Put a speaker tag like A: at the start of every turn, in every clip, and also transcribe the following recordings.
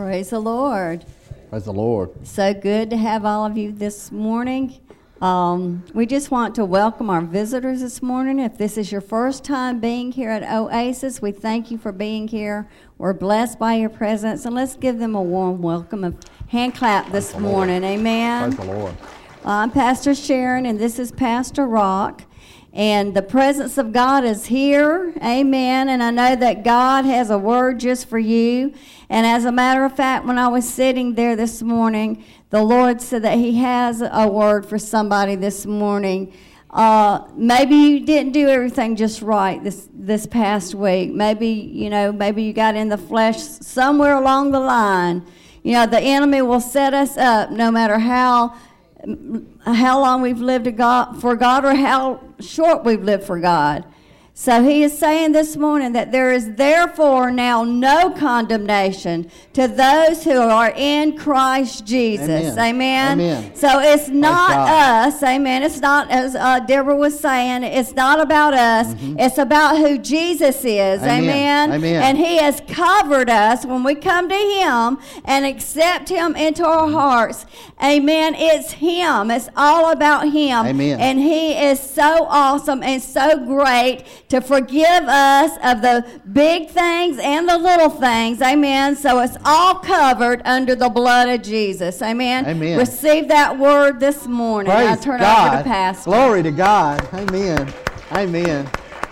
A: Praise the Lord.
B: Praise the Lord.
A: So good to have all of you this morning. We just want to welcome our visitors this morning. If this is your first time being here at Oasis, we thank you for being here. We're blessed by your presence, and let's give them a warm welcome, a hand clap this morning. Amen.
B: Praise the Lord.
A: I'm Pastor Sharon, and this is Pastor Rock. And the presence of God is here. Amen. And I know that God has a word just for you. And as a matter of fact, when I was sitting there this morning, the Lord said that He has a word for somebody this morning. Maybe you didn't do everything just right this past week. Maybe you got in the flesh somewhere along the line. You know, the enemy will set us up no matter how long we've lived for God or how short we've lived for God. So he is saying this morning that there is therefore now no condemnation to those who are in Christ Jesus. Amen.
B: Amen.
A: So it's not us. Amen. It's not, as Deborah was saying, it's not about us. Mm-hmm. It's about who Jesus is. Amen.
B: Amen.
A: And he has covered us when we come to him and accept him into our hearts. Amen. It's him. It's all about him.
B: Amen.
A: And he is so awesome and so great to forgive us of the big things and the little things. Amen. So it's all covered under the blood of Jesus. Amen.
B: Amen.
A: Receive that word this morning.
B: Praise
A: I turn
B: God.
A: over to Pastor.
B: Glory to God. Amen. Amen.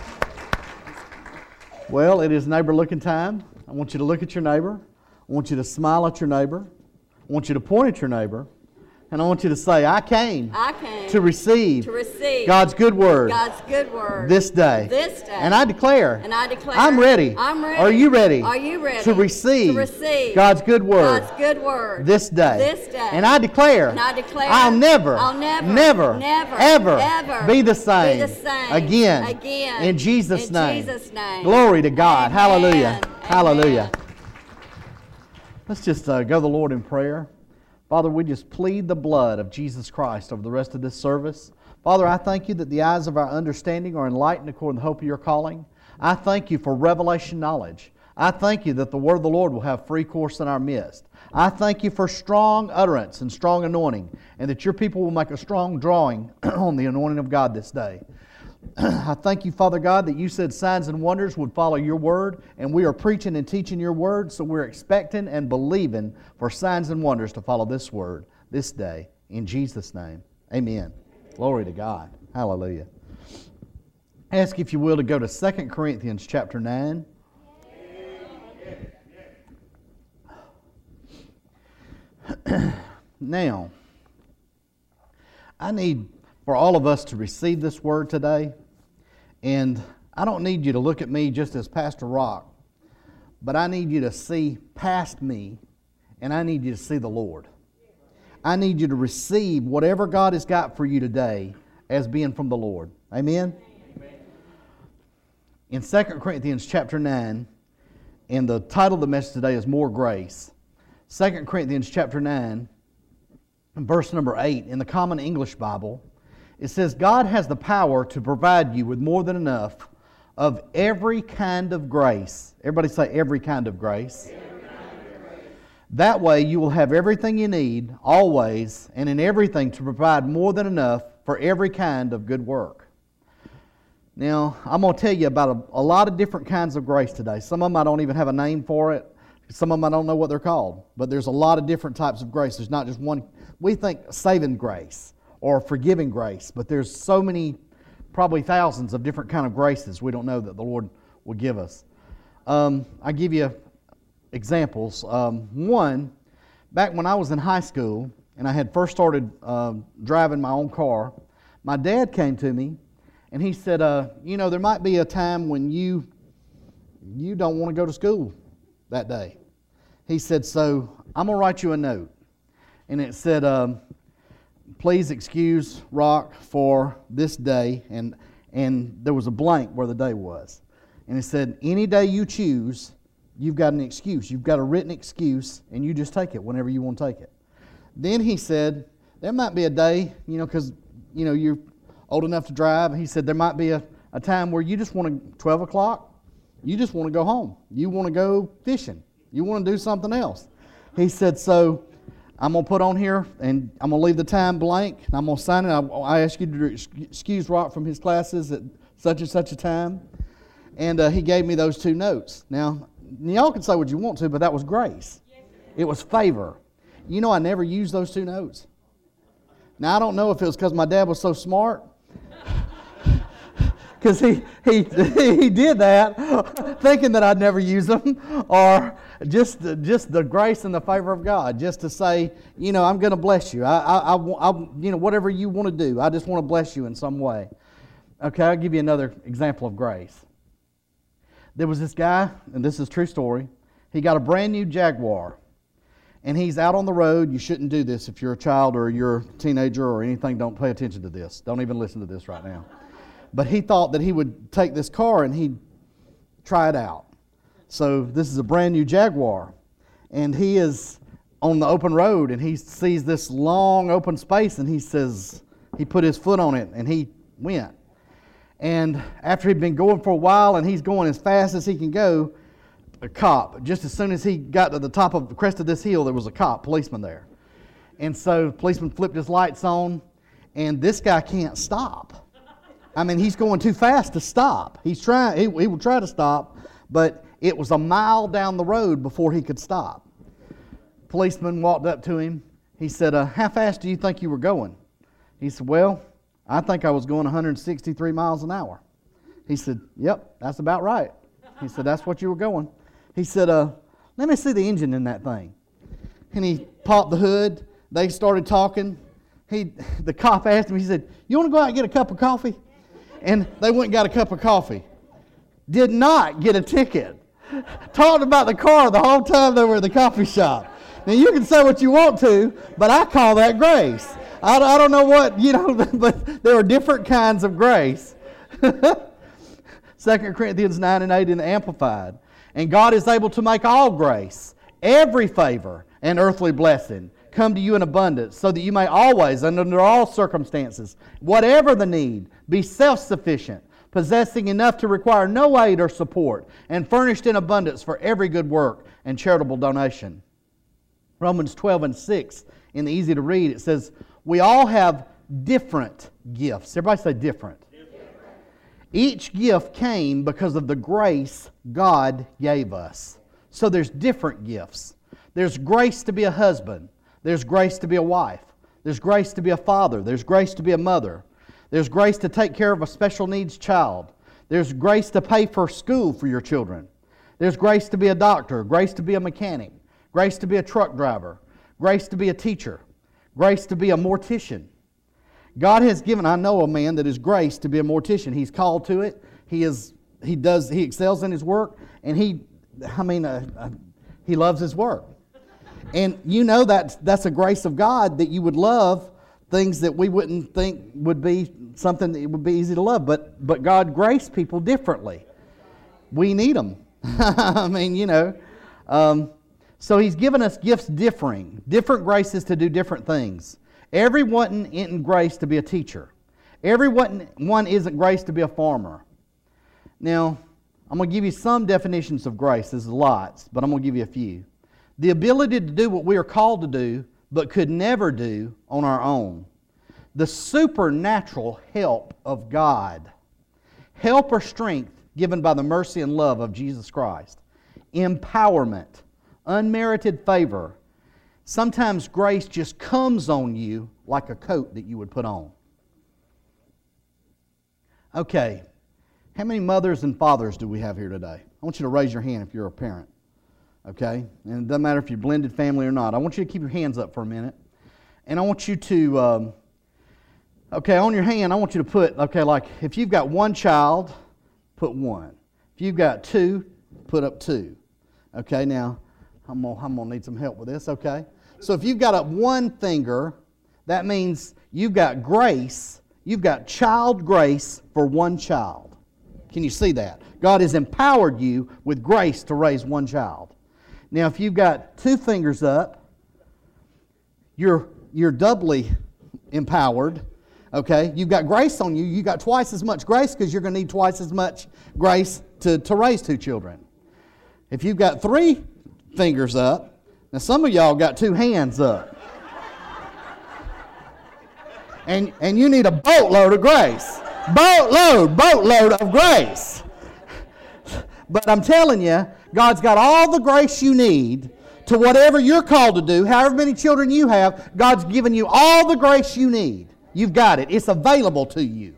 B: Well, it is neighbor looking time. I want you to look at your neighbor. I want you to smile at your neighbor. I want you to point at your neighbor. And I want you to say, I came to receive God's good word this day. And I declare, I'm ready. Are you ready to receive God's good word this day? And I declare, I'll never, ever be the same again. In Jesus' name. Glory to God.
A: Amen.
B: Hallelujah.
A: Amen.
B: Hallelujah. Let's just go to the Lord in prayer. Father, we just plead the blood of Jesus Christ over the rest of this service. Father, I thank you that the eyes of our understanding are enlightened according to the hope of your calling. I thank you for revelation knowledge. I thank you that the word of the Lord will have free course in our midst. I thank you for strong utterance and strong anointing, and that your people will make a strong drawing on the anointing of God this day. I thank you, Father God, that you said signs and wonders would follow your word, and we are preaching and teaching your word, so we're expecting and believing for signs and wonders to follow this word this day. In Jesus' name, amen. Glory to God. Hallelujah. Ask, if you will, to go to 2 Corinthians chapter 9. Now, I need for all of us to receive this word today, and I don't need you to look at me just as Pastor Rock, but I need you to see past me, and I need you to see the Lord. I need you to receive whatever God has got for you today as being from the Lord. Amen? In 2 Corinthians chapter 9, and the title of the message today is More Grace. 2 Corinthians chapter 9, verse number 8, in the Common English Bible, it says, God has the power to provide you with more than enough of every kind of grace. Everybody say every kind of grace. That way you will have everything you need, always, and in everything to provide more than enough for every kind of good work. Now, I'm going to tell you about a lot of different kinds of grace today. Some of them I don't even have a name for it. Some of them I don't know what they're called. But there's a lot of different types of grace. There's not just one. We think saving grace or forgiving grace, but there's so many, probably thousands of different kind of graces we don't know that the Lord will give us. I give you examples. One, back when I was in high school and I had first started driving my own car, my dad came to me and he said, there might be a time when you don't want to go to school that day. He said, so I'm going to write you a note. And it said, please excuse Rock for this day, and there was a blank where the day was. And it said, any day you choose, you've got an excuse. You've got a written excuse, and you just take it whenever you want to take it. Then he said, there might be a day, because, you're old enough to drive. He said, there might be a time where you just want to, 12 o'clock, you just want to go home. You want to go fishing. You want to do something else. He said, so I'm going to put on here, and I'm going to leave the time blank, and I'm going to sign it. I ask you to excuse Rock from his classes at such and such a time. And he gave me those 2 notes. Now, y'all can say what you want to, but that was grace. It was favor. You know, I never used those 2 notes. Now, I don't know if it was because my dad was so smart, because he did that thinking that I'd never use them, or just the grace and the favor of God, just to say, you know, I'm going to bless you. I you know, whatever you want to do, I just want to bless you in some way. Okay, I'll give you another example of grace. There was this guy, and this is a true story. He got a brand new Jaguar, and he's out on the road. You shouldn't do this if you're a child or you're a teenager or anything. Don't pay attention to this. Don't even listen to this right now. But he thought that he would take this car and he'd try it out. So this is a brand new Jaguar, and he is on the open road, and he sees this long open space, and he put his foot on it, and he went. And after he'd been going for a while, and he's going as fast as he can go, a cop, just as soon as he got to the top of the crest of this hill, there was a policeman there. And so the policeman flipped his lights on, and this guy can't stop. I mean, he's going too fast to stop. He will try to stop, but it was a mile down the road before he could stop. Policeman walked up to him. He said, how fast do you think you were going? He said, well, I think I was going 163 miles an hour. He said, yep, that's about right. He said, that's what you were going. He said, let me see the engine in that thing. And he popped the hood. They started talking. The cop asked him, he said, you want to go out and get a cup of coffee? And they went and got a cup of coffee. Did not get a ticket. Talked about the car the whole time they were at the coffee shop. Now, you can say what you want to, but I call that grace. I don't know what, but there are different kinds of grace. 2 Corinthians 9 and 8 in the Amplified. And God is able to make all grace, every favor, and earthly blessing come to you in abundance, so that you may always, and under all circumstances, whatever the need, be self-sufficient, possessing enough to require no aid or support, and furnished in abundance for every good work and charitable donation. Romans 12 and 6, in the easy to read, it says, we all have different gifts. Everybody say different. Each gift came because of the grace God gave us. So there's different gifts. There's grace to be a husband. There's grace to be a wife. There's grace to be a father. There's grace to be a mother. There's grace to take care of a special needs child. There's grace to pay for school for your children. There's grace to be a doctor, grace to be a mechanic, grace to be a truck driver, grace to be a teacher, grace to be a mortician. God has given, I know a man that is grace to be a mortician. He's called to it. He excels in his work, and he loves his work. And you know that's a grace of God, that you would love things that we wouldn't think would be something that would be easy to love. But God graced people differently. We need them. So He's given us gifts different graces to do different things. Everyone isn't graced to be a teacher. Everyone isn't graced to be a farmer. Now, I'm going to give you some definitions of grace. There's lots, but I'm going to give you a few. The ability to do what we are called to do, but could never do on our own. The supernatural help of God. Help or strength given by the mercy and love of Jesus Christ. Empowerment. Unmerited favor. Sometimes grace just comes on you like a coat that you would put on. Okay, how many mothers and fathers do we have here today? I want you to raise your hand if you're a parent. Okay? And it doesn't matter if you're blended family or not. I want you to keep your hands up for a minute. And I want you to, on your hand, I want you to put, like if you've got one child, put one. If you've got two, put up two. Okay, now, I'm gonna need some help with this, okay? So if you've got up one finger, that means you've got grace, you've got child grace for one child. Can you see that? God has empowered you with grace to raise one child. Now if you've got two fingers up, you're doubly empowered, okay? You've got grace on you, you've got twice as much grace because you're going to need twice as much grace to raise two children. If you've got three fingers up, Now, some of y'all got two hands up. And you need a boatload of grace. Boatload of grace. But I'm telling you, God's got all the grace you need to whatever you're called to do, however many children you have, God's given you all the grace you need. You've got it. It's available to you.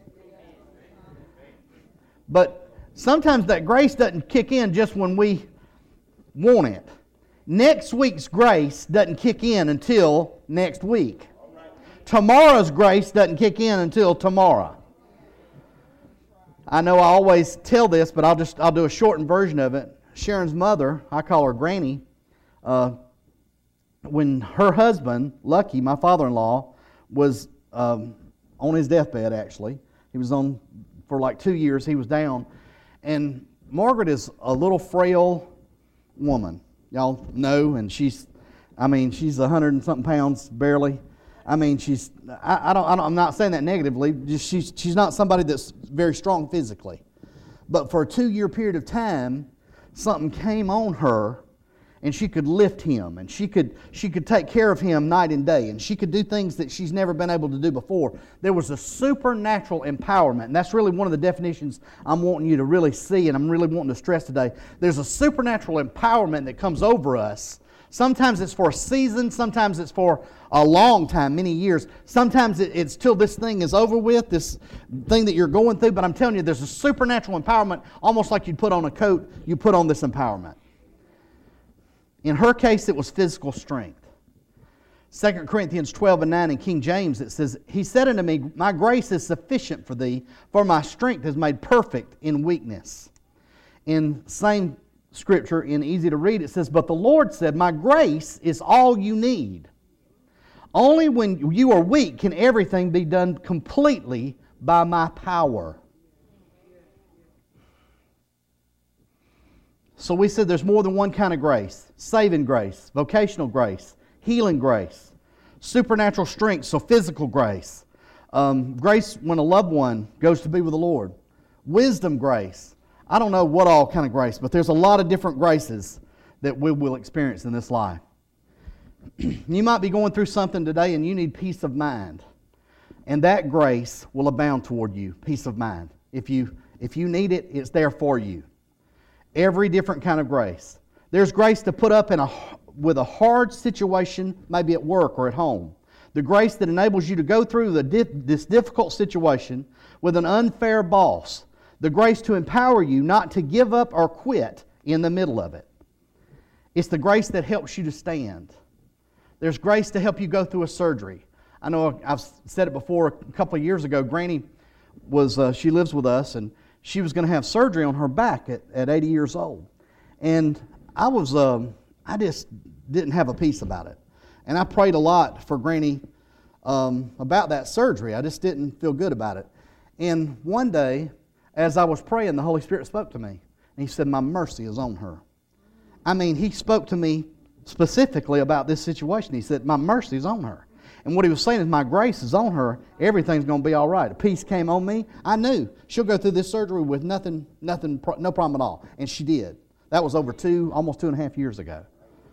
B: But sometimes that grace doesn't kick in just when we want it. Next week's grace doesn't kick in until next week. Tomorrow's grace doesn't kick in until tomorrow. I know I always tell this, but I'll do a shortened version of it. Sharon's mother, I call her Granny, when her husband, Lucky, my father-in-law, was on his deathbed, actually. He was on for like 2 years. He was down. And Margaret is a little frail woman. Y'all know, and she's 100 and something pounds, barely. I mean, I'm not saying that negatively. Just she's not somebody that's very strong physically. But for a 2-year period of time, something came on her, and she could lift him, and she could take care of him night and day, and she could do things that she's never been able to do before. There was a supernatural empowerment, and that's really one of the definitions I'm wanting you to really see, and I'm really wanting to stress today. There's a supernatural empowerment that comes over us. Sometimes it's for a season, sometimes it's for a long time, many years. Sometimes it's till this thing is over with, this thing that you're going through. But I'm telling you, there's a supernatural empowerment, almost like you'd put on a coat, you put on this empowerment. In her case, it was physical strength. 2 Corinthians 12:9 in King James, it says, He said unto me, My grace is sufficient for thee, for my strength is made perfect in weakness. In same scripture, in easy to read, it says, But the Lord said, My grace is all you need. Only when you are weak can everything be done completely by my power. So we said there's more than one kind of grace. Saving grace, vocational grace, healing grace, supernatural strength, so physical grace. Grace when a loved one goes to be with the Lord. Wisdom grace. I don't know what all kind of grace, but there's a lot of different graces that we will experience in this life. You might be going through something today and you need peace of mind. And that grace will abound toward you, peace of mind. If you need it, it's there for you. Every different kind of grace. There's grace to put up with a hard situation, maybe at work or at home. The grace that enables you to go through this difficult situation with an unfair boss. The grace to empower you not to give up or quit in the middle of it. It's the grace that helps you to stand. There's grace to help you go through a surgery. I know I've said it before a couple of years ago. Granny she lives with us, and she was going to have surgery on her back at 80 years old. And I just didn't have a peace about it. And I prayed a lot for Granny about that surgery. I just didn't feel good about it. And one day, as I was praying, the Holy Spirit spoke to me. And He said, My mercy is on her. I mean, He spoke to me specifically about this situation. He said, My mercy is on her. And what He was saying is, my grace is on her. Everything's going to be all right. A peace came on me. I knew she'll go through this surgery with no problem at all. And she did. That was over almost 2.5 years ago.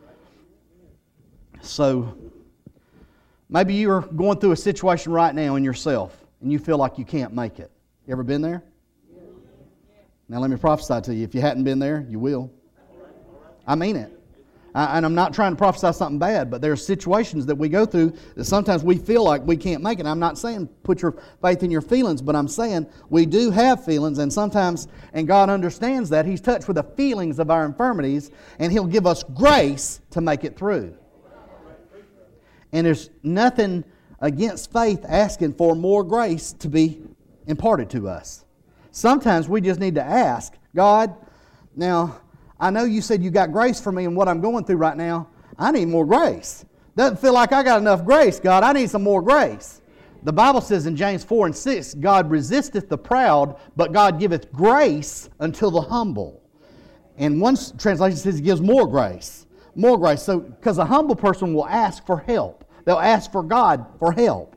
B: So, maybe you're going through a situation right now in yourself, and you feel like you can't make it. You ever been there? Now let me prophesy to you. If you hadn't been there, you will. I mean it. And I'm not trying to prophesy something bad, but there are situations that we go through that sometimes we feel like we can't make it. I'm not saying put your faith in your feelings, but I'm saying we do have feelings, and sometimes, and God understands that. He's touched with the feelings of our infirmities, and He'll give us grace to make it through. And there's nothing against faith asking for more grace to be imparted to us. Sometimes we just need to ask, God, now, I know You said You got grace for me in what I'm going through right now. I need more grace. Doesn't feel like I got enough grace, God. I need some more grace. The Bible says in James 4:6, God resisteth the proud, but God giveth grace unto the humble. And one translation says He gives more grace. More grace. So, because a humble person will ask for help. They'll ask for God for help.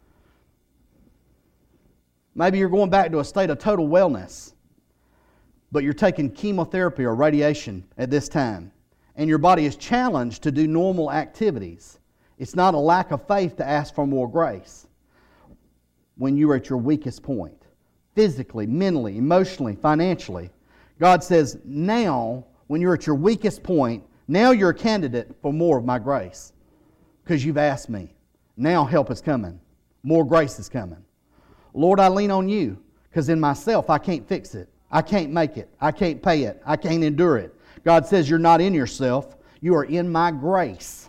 B: Maybe you're going back to a state of total wellness. but you're taking chemotherapy or radiation at this time, and your body is challenged to do normal activities, it's not a lack of faith to ask for more grace when you're at your weakest point, physically, mentally, emotionally, financially. God says, now, when you're at your weakest point, now you're a candidate for more of my grace because you've asked me. Now help is coming. More grace is coming. Lord, I lean on you because in myself I can't fix it. I can't make it. I can't pay it. I can't endure it. God says you're not in yourself. You are in my grace.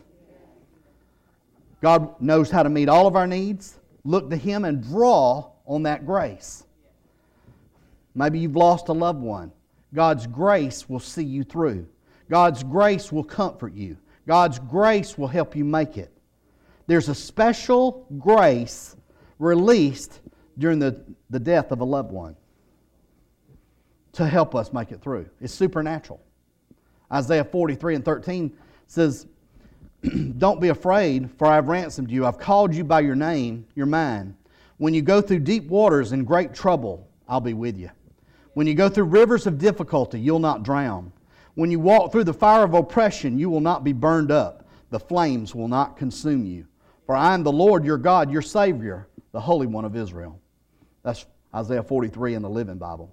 B: God knows how to meet all of our needs. Look to Him and draw on that grace. Maybe you've lost a loved one. God's grace will see you through. God's grace will comfort you. God's grace will help you make it. There's a special grace released during the death of a loved one to help us make it through. It's supernatural. Isaiah 43:13 says, don't be afraid, for I have ransomed you. I've called you by your name. You're mine. When you go through deep waters and great trouble, I'll be with you. When you go through rivers of difficulty, you'll not drown. When you walk through the fire of oppression, you will not be burned up. The flames will not consume you. For I am the Lord your God, your Savior, the Holy One of Israel. That's Isaiah 43 in the Living Bible.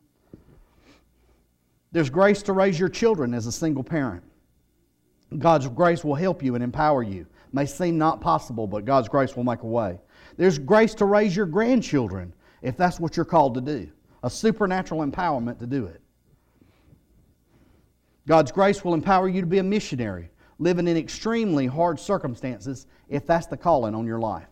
B: There's grace to raise your children as a single parent. God's grace will help you and empower you. It may seem not possible, but God's grace will make a way. There's grace to raise your grandchildren if that's what you're called to do. A supernatural empowerment to do it. God's grace will empower you to be a missionary, living in extremely hard circumstances if that's the calling on your life.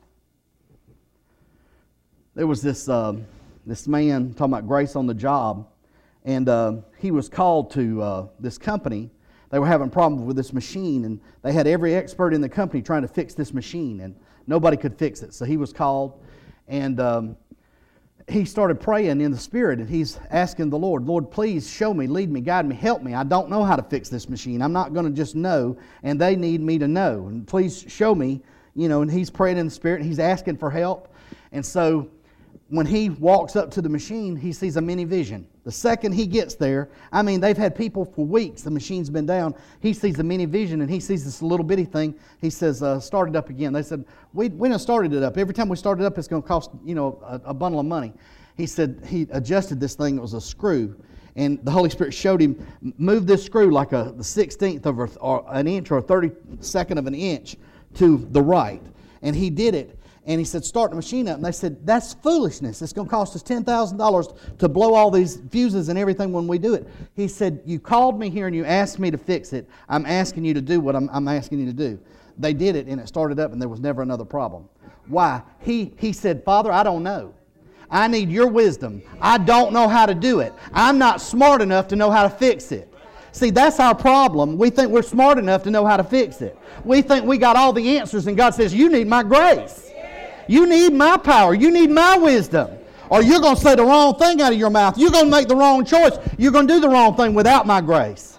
B: There was this man talking about grace on the job, and he was called to this company. They were having problems with this machine, and they had every expert in the company trying to fix this machine, and nobody could fix it. So he was called, and he started praying in the Spirit, and he's asking the Lord, Lord, please show me, lead me, guide me, help me. I don't know how to fix this machine. I'm not going to just know, and they need me to know. And please show me, and he's praying in the Spirit, and he's asking for help. And so when he walks up to the machine, he sees a mini vision. The second he gets there, they've had people for weeks. The machine's been down. He sees the mini vision, and he sees this little bitty thing. He says, start it up again. They said, we done started it up. Every time we start it up, it's going to cost, a bundle of money. He said he adjusted this thing. It was a screw. And the Holy Spirit showed him, move this screw like the 16th of an inch or a 32nd of an inch to the right. And he did it. And he said, start the machine up. And they said, that's foolishness. It's going to cost us $10,000 to blow all these fuses and everything when we do it. He said, you called me here and you asked me to fix it. I'm asking you to do what I'm asking you to do. They did it, and it started up, and there was never another problem. Why? He said, Father, I don't know. I need your wisdom. I don't know how to do it. I'm not smart enough to know how to fix it. See, that's our problem. We think we're smart enough to know how to fix it. We think we got all the answers, and God says, you need my grace. You need my power. You need my wisdom. Or you're going to say the wrong thing out of your mouth. You're going to make the wrong choice. You're going to do the wrong thing without my grace.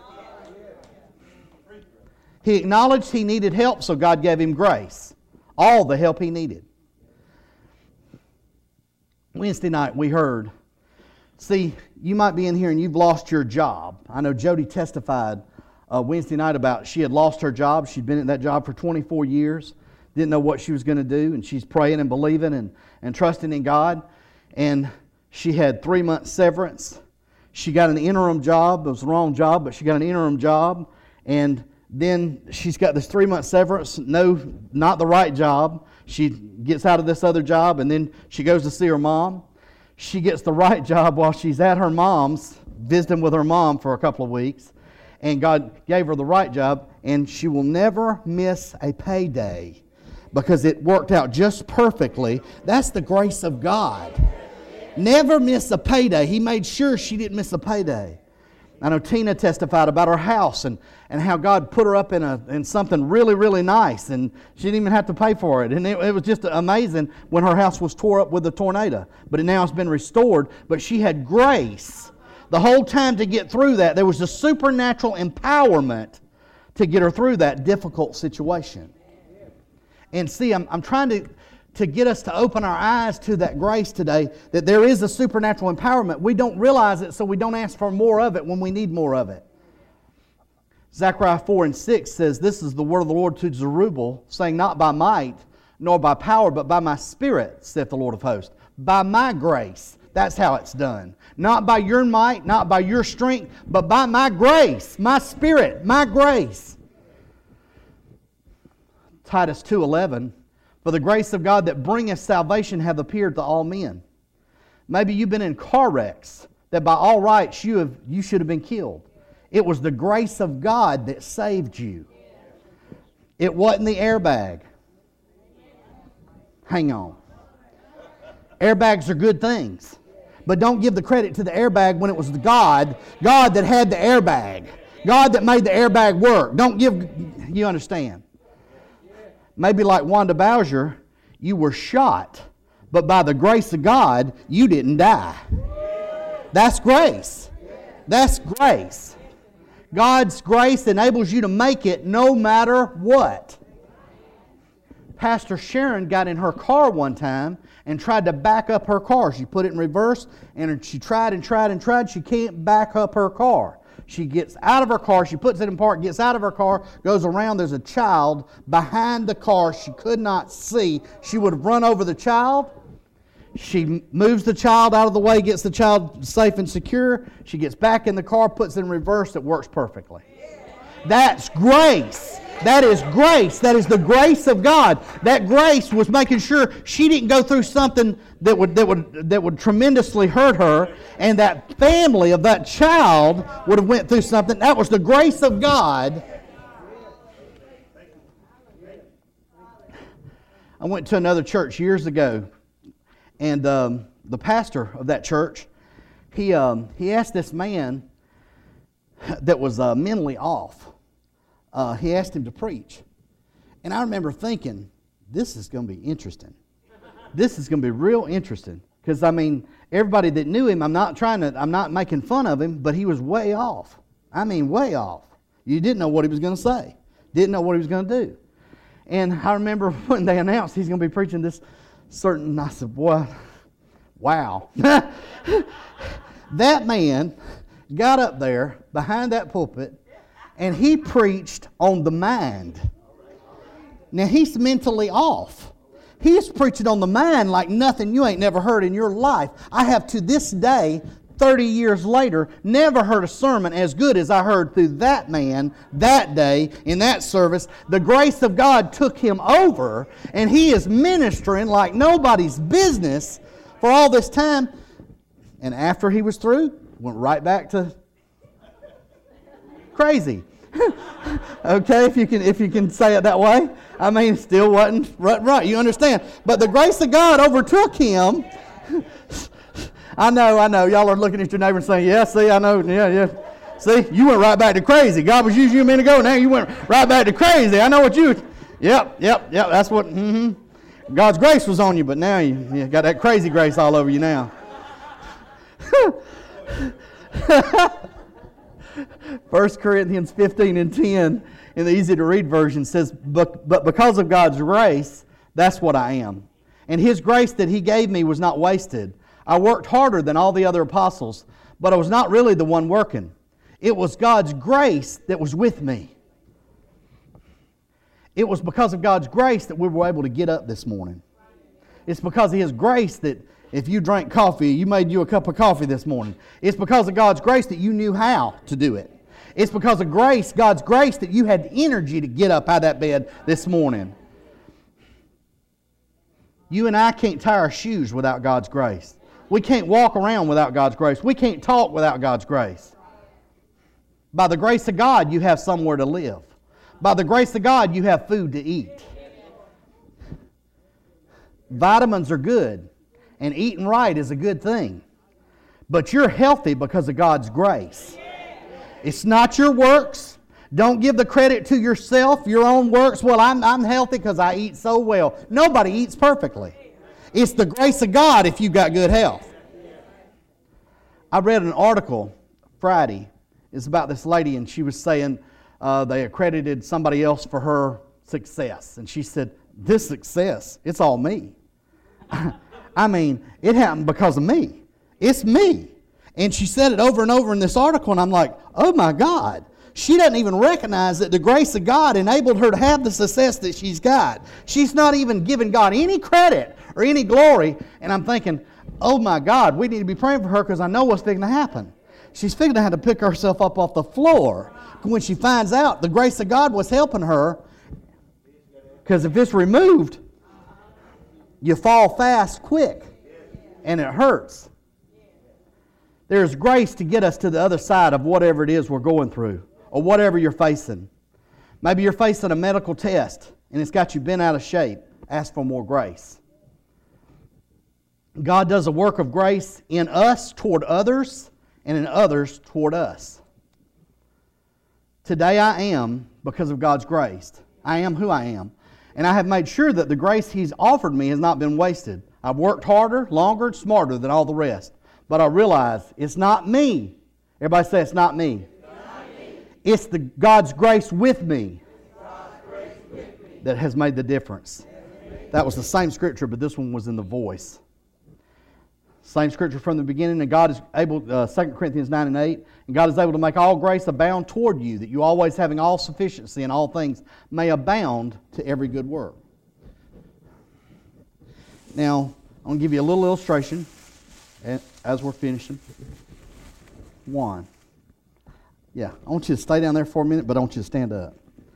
B: He acknowledged he needed help, so God gave him grace. All the help he needed. Wednesday night we heard, see, you might be in here and you've lost your job. I know Jody testified Wednesday night about she had lost her job. She'd been in that job for 24 years. Didn't know what she was going to do, and she's praying and believing and trusting in God. And she had 3 months severance. She got an interim job. It was the wrong job, but she got an interim job. And then she's got this 3 month severance. No, not the right job. She gets out of this other job, and then she goes to see her mom. She gets the right job while she's at her mom's, visiting with her mom for a couple of weeks. And God gave her the right job, and she will never miss a payday, because it worked out just perfectly. That's the grace of God. Never miss a payday. He made sure she didn't miss a payday. I know Tina testified about her house and how God put her up in something really, really nice, and she didn't even have to pay for it. And it was just amazing when her house was tore up with the tornado. But now it's been restored. But she had grace the whole time to get through that. There was a supernatural empowerment to get her through that difficult situation. And see, I'm trying to get us to open our eyes to that grace today, that there is a supernatural empowerment. We don't realize it, so we don't ask for more of it when we need more of it. Zechariah 4:6 says, "This is the word of the Lord to Zerubbabel, saying, Not by might, nor by power, but by my Spirit, saith the Lord of hosts." By my grace. That's how it's done. Not by your might, not by your strength, but by my grace, my Spirit, my grace. Titus 2:11, "For the grace of God that bringeth salvation hath appeared to all men." Maybe you've been in car wrecks that by all rights you should have been killed. It was the grace of God that saved you. It wasn't the airbag. Hang on. Airbags are good things. But don't give the credit to the airbag when it was God that had the airbag. God that made the airbag work. Don't give, you understand. Maybe like Wanda Bowser, you were shot, but by the grace of God, you didn't die. That's grace. That's grace. God's grace enables you to make it no matter what. Pastor Sharon got in her car one time and tried to back up her car. She put it in reverse, and she tried and tried and tried. She can't back up her car. She gets out of her car, she puts it in park, gets out of her car, goes around. There's a child behind the car she could not see. She would have run over the child. She moves the child out of the way, gets the child safe and secure. She gets back in the car, puts it in reverse. It works perfectly. That's grace. That is grace. That is the grace of God. That grace was making sure she didn't go through something that would tremendously hurt her, and that family of that child would have went through something. That was the grace of God. I went to another church years ago, and the pastor of that church, he asked this man that was mentally off. He asked him to preach. And I remember thinking, this is going to be interesting. This is going to be real interesting. Because, I mean, everybody that knew him, I'm not making fun of him, but he was way off. I mean, way off. You didn't know what he was going to say. Didn't know what he was going to do. And I remember when they announced he's going to be preaching this certain, I said, boy, wow. That man got up there behind that pulpit, and he preached on the mind. Now, he's mentally off. He's preaching on the mind like nothing you ain't never heard in your life. I have to this day, 30 years later, never heard a sermon as good as I heard through that man that day in that service. The grace of God took him over, and he is ministering like nobody's business for all this time. And after he was through, went right back to crazy. Okay, if you can say it that way. I mean, still wasn't right. You understand? But the grace of God overtook him. I know. Y'all are looking at your neighbor and saying, yeah, see, I know. Yeah. See, you went right back to crazy. God was using you a minute ago. Now you went right back to crazy. I know what you... Yep. That's what... God's grace was on you, but now you got that crazy grace all over you now. 1 Corinthians 15:10 in the easy-to-read version says, but because of God's grace, that's what I am. And His grace that He gave me was not wasted. I worked harder than all the other apostles, but I was not really the one working. It was God's grace that was with me. It was because of God's grace that we were able to get up this morning. It's because of His grace that if you drank coffee, you made you a cup of coffee this morning. It's because of God's grace that you knew how to do it. It's because of grace, God's grace, that you had the energy to get up out of that bed this morning. You and I can't tie our shoes without God's grace. We can't walk around without God's grace. We can't talk without God's grace. By the grace of God, you have somewhere to live. By the grace of God, you have food to eat. Vitamins are good, and eating right is a good thing. But you're healthy because of God's grace. It's not your works. Don't give the credit to yourself, your own works. Well, I'm healthy because I eat so well. Nobody eats perfectly. It's the grace of God if you've got good health. I read an article Friday. It's about this lady, and she was saying they accredited somebody else for her success. And she said, this success, it's all me. I mean, it happened because of me. It's me. And she said it over and over in this article, and I'm like, oh my God. She doesn't even recognize that the grace of God enabled her to have the success that she's got. She's not even giving God any credit or any glory. And I'm thinking, oh my God, we need to be praying for her because I know what's fixing to happen. She's figuring to have to pick herself up off the floor when she finds out the grace of God was helping her. Because if it's removed, you fall fast quick, and it hurts. There's grace to get us to the other side of whatever it is we're going through, or whatever you're facing. Maybe you're facing a medical test, and it's got you bent out of shape. Ask for more grace. God does a work of grace in us toward others, and in others toward us. Today I am because of God's grace. I am who I am. And I have made sure that the grace He's offered me has not been wasted. I've worked harder, longer, smarter than all the rest. But I realize it's not me. Everybody say it's not me. It's God's grace with me that has made the difference. That was the same scripture, but this one was in the voice. Same scripture from the beginning, and God is able, 2 Corinthians 9 and 8, and God is able to make all grace abound toward you, that you always having all sufficiency in all things may abound to every good work. Now, I'm going to give you a little illustration as we're finishing. Juan. Yeah, I want you to stay down there for a minute, but I want you to stand up.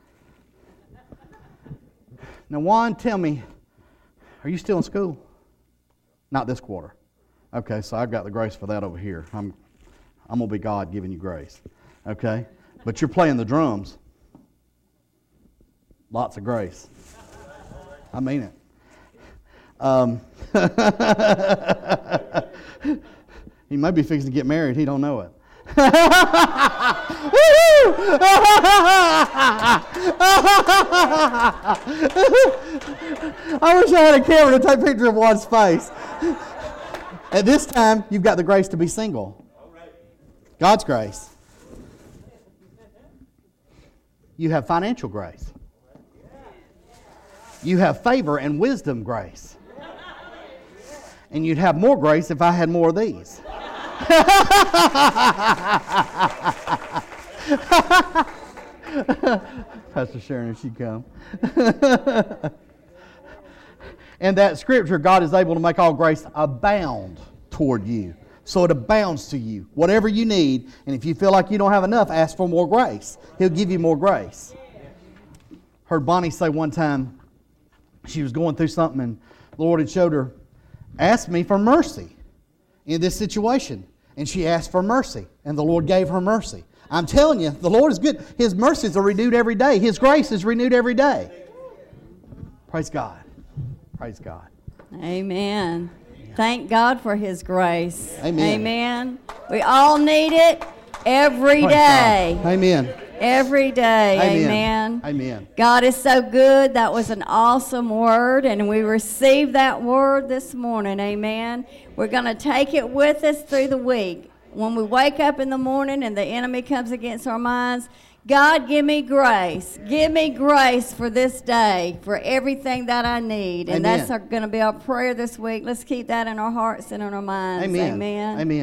B: Now, Juan, tell me, are you still in school? Not this quarter. Okay, so I've got the grace for that over here. I'm going to be God giving you grace. Okay? But you're playing the drums. Lots of grace. I mean it. He may be fixing to get married. He don't know it. I wish I had a camera to take a picture of Juan's face. At this time, you've got the grace to be single. God's grace. You have financial grace. You have favor and wisdom grace. And you'd have more grace if I had more of these. Pastor Sharon, if she'd come. And that scripture, God is able to make all grace abound toward you. So it abounds to you. Whatever you need, and if you feel like you don't have enough, ask for more grace. He'll give you more grace. Heard Bonnie say one time, she was going through something and the Lord had showed her, ask me for mercy in this situation. And she asked for mercy, and the Lord gave her mercy. I'm telling you, the Lord is good. His mercies are renewed every day. His grace is renewed every day. Praise God. Praise God.
A: Amen. Thank God for His grace.
B: Amen.
A: Amen. We all need it every
B: Praise
A: day.
B: God. Amen.
A: Every day.
B: Amen.
A: Amen.
B: Amen.
A: God is so good. That was an awesome word, and we received that word this morning. Amen. We're going to take it with us through the week. When we wake up in the morning and the enemy comes against our minds, God, give me grace. Give me grace for this day, for everything that I need. And
B: Amen.
A: that's going to be our prayer this week. Let's keep that in our hearts and in our minds.
B: Amen.
A: Amen.
B: Amen.